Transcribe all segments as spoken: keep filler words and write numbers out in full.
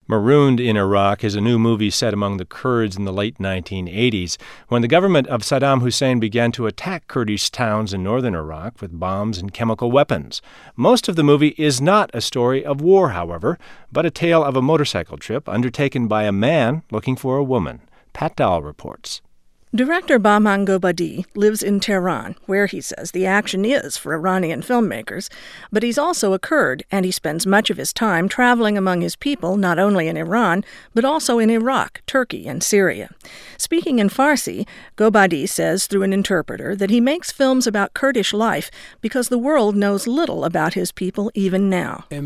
Marooned in Iraq is a new movie set among the Kurds in the late nineteen eighties, when the government of Saddam Hussein began to attack Kurdish towns in northern Iraq with bombs and chemical weapons. Most of the movie is not a story of war, however, but a tale of a motorcycle trip undertaken by a man looking for a woman. Pat Dahl reports. Director Bahman Gobadi lives in Tehran, where he says the action is for Iranian filmmakers, but he's also a Kurd, and he spends much of his time traveling among his people not only in Iran, but also in Iraq, Turkey, and Syria. Speaking in Farsi, Gobadi says through an interpreter that he makes films about Kurdish life because the world knows little about his people even now. All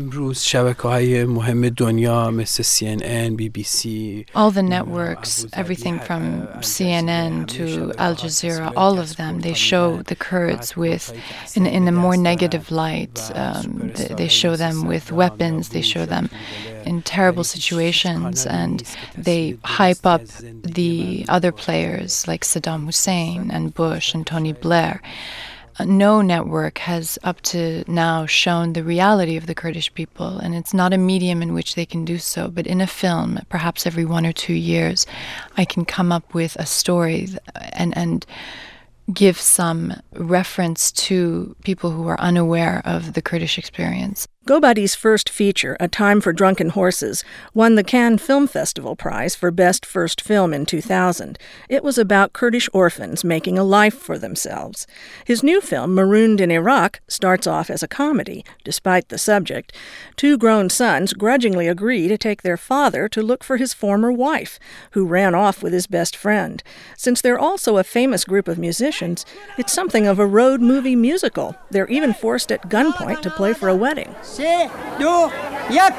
the networks, everything from C N N to Al Jazeera, all of them, they show the Kurds with, in, in a more negative light. Um, they, they show them with weapons, they show them in terrible situations, and they hype up the other players like Saddam Hussein and Bush and Tony Blair. No network has up to now shown the reality of the Kurdish people, and it's not a medium in which they can do so. But in a film, perhaps every one or two years, I can come up with a story and and give some reference to people who are unaware of the Kurdish experience. Gobadi's first feature, A Time for Drunken Horses, won the Cannes Film Festival Prize for Best First Film in two thousand. It was about Kurdish orphans making a life for themselves. His new film, Marooned in Iraq, starts off as a comedy, despite the subject. Two grown sons grudgingly agree to take their father to look for his former wife, who ran off with his best friend. Since they're also a famous group of musicians, it's something of a road movie musical. They're even forced at gunpoint to play for a wedding. سه دو یک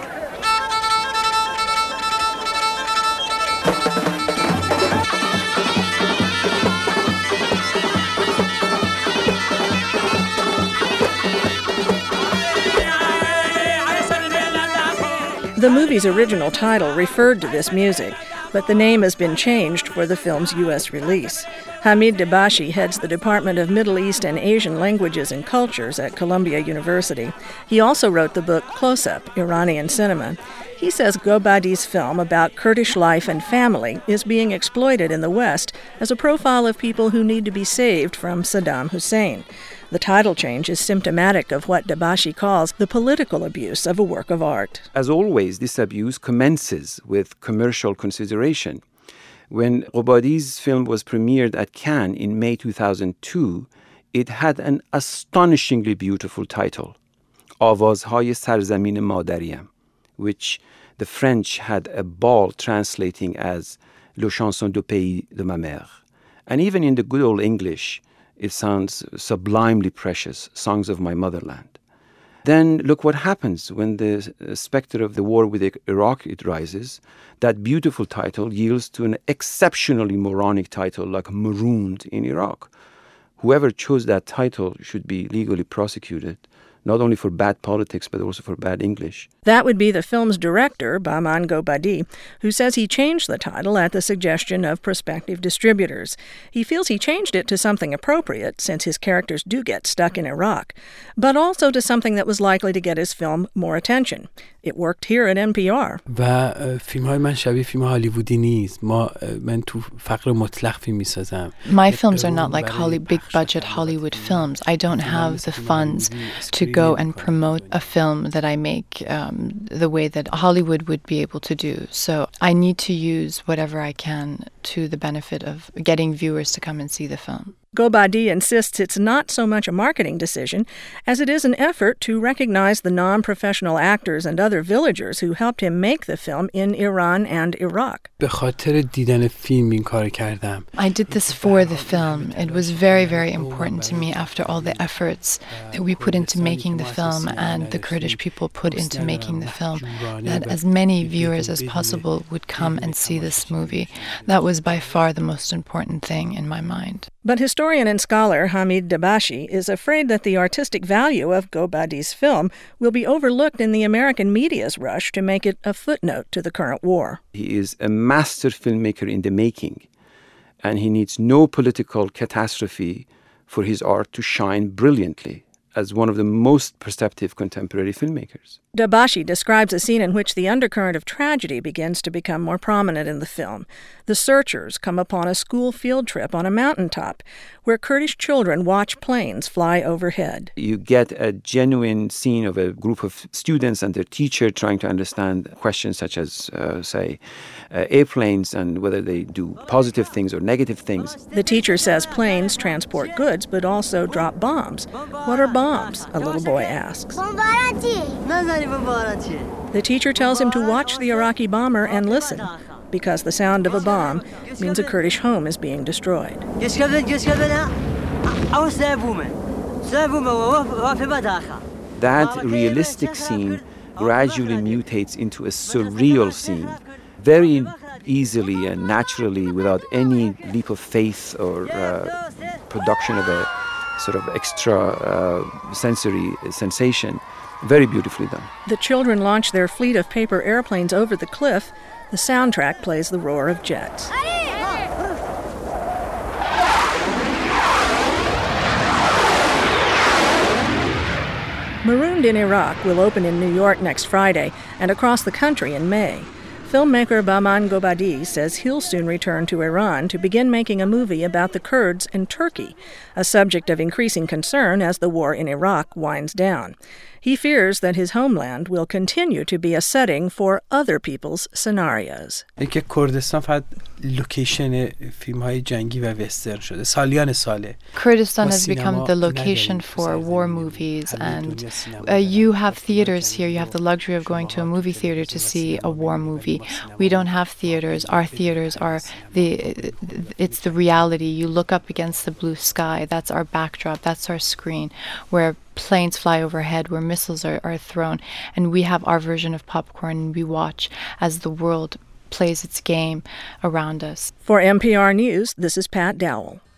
The movie's original title referred to this music, but the name has been changed for the film's U S release. Hamid Dabashi heads the Department of Middle East and Asian Languages and Cultures at Columbia University. He also wrote the book Close Up, Iranian Cinema. He says Gobadi's film about Kurdish life and family is being exploited in the West as a profile of people who need to be saved from Saddam Hussein. The title change is symptomatic of what Dabashi calls the political abuse of a work of art. As always, this abuse commences with commercial consideration. When Gobadi's film was premiered at Cannes in May two thousand two, it had an astonishingly beautiful title, آوازهای سرزمین مادریم, which the French had a ball translating as Le chanson du pays de ma mère. And even in the good old English, it sounds sublimely precious, songs of my motherland. Then look what happens when the specter of the war with Iraq it rises. That beautiful title yields to an exceptionally moronic title like Marooned in Iraq. Whoever chose that title should be legally prosecuted, not only for bad politics, but also for bad English. That would be the film's director, Bahman Gobadi, who says he changed the title at the suggestion of prospective distributors. He feels he changed it to something appropriate, since his characters do get stuck in Iraq, but also to something that was likely to get his film more attention. It worked here at N P R. و فیلم‌های من شبیه فیلم هالیوودی نیست. ما من تو فقر مطلق فیلم می‌سازم. My films are not like Holly, big-budget Hollywood films. I don't have the funds to go and promote a film that I make um, the way that Hollywood would be able to do. So I need to use whatever I can to the benefit of getting viewers to come and see the film. Gobadi insists it's not so much a marketing decision as it is an effort to recognize the non-professional actors and other villagers who helped him make the film in Iran and Iraq. به خاطر دیدن فیلم این کار کردم. I did this for the film. It was very, very important to me after all the efforts that we put into making the film and the Kurdish people put into making the film, that as many viewers as possible would come and see this movie. That was by far the most important thing in my mind. But historian and scholar Hamid Dabashi is afraid that the artistic value of Gobadi's film will be overlooked in the American media's rush to make it a footnote to the current war. He is a master filmmaker in the making, and he needs no political catastrophe for his art to shine brilliantly. as one of the most perceptive contemporary filmmakers. Dabashi describes a scene in which the undercurrent of tragedy begins to become more prominent in the film. The searchers come upon a school field trip on a mountaintop where Kurdish children watch planes fly overhead. You get a genuine scene of a group of students and their teacher trying to understand questions such as, uh, say, uh, airplanes and whether they do positive things or negative things. The teacher says planes transport goods but also drop bombs. What are bombs? A little boy asks. The teacher tells him to watch the Iraqi bomber and listen, because the sound of a bomb means a Kurdish home is being destroyed. That realistic scene gradually mutates into a surreal scene, very easily and naturally, without any leap of faith or uh, production of a sort of extra uh, sensory sensation. Very beautifully done. The children launch their fleet of paper airplanes over the cliff. The soundtrack plays the roar of jets. Marooned in Iraq will open in New York next Friday and across the country in May. Filmmaker Bahman Gobadi says he'll soon return to Iran to begin making a movie about the Kurds in Turkey, a subject of increasing concern as the war in Iraq winds down. He fears that his homeland will continue to be a setting for other people's scenarios. کردستان فقط لوکیشن فیلم‌های جنگی و وسترن شده. سالیان ساله. Kurdistan has become the location for war movies, and uh, you have theaters here. You have the luxury of going to a movie theater to see a war movie. We don't have theaters. Our theaters are the it's the reality. You look up against the blue sky. That's our backdrop. That's our screen, where planes fly overhead, where missiles are, are thrown, and we have our version of popcorn, and we watch as the world plays its game around us. For N P R News, this is Pat Dowell.